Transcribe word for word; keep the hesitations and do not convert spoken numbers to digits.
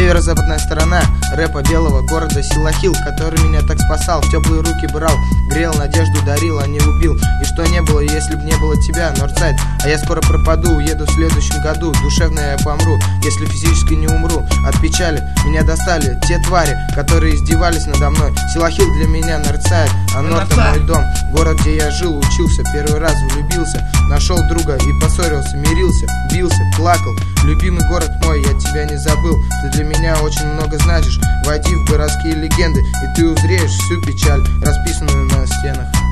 Северо-западная сторона рэпа белого города Силахил, который меня так спасал, в теплые руки брал, грел, надежду дарил, а не убил. И что не было, если б не было тебя, Нордсайд. А я скоро пропаду, уеду в следующем году. Душевно я помру, если физически не умру. От печали меня достали те твари, которые издевались надо мной. Силахил для меня Нордсайд, а Норд — мой дом. Город, где я жил, учился, первый раз влюбился, нашел друга и поссорился, мирился, бился, плакал. Любимый город мой, я тебя не забыл. Ты для меня очень много значишь. Войди в городские легенды, и ты узреешь всю печаль, расписанную на стенах.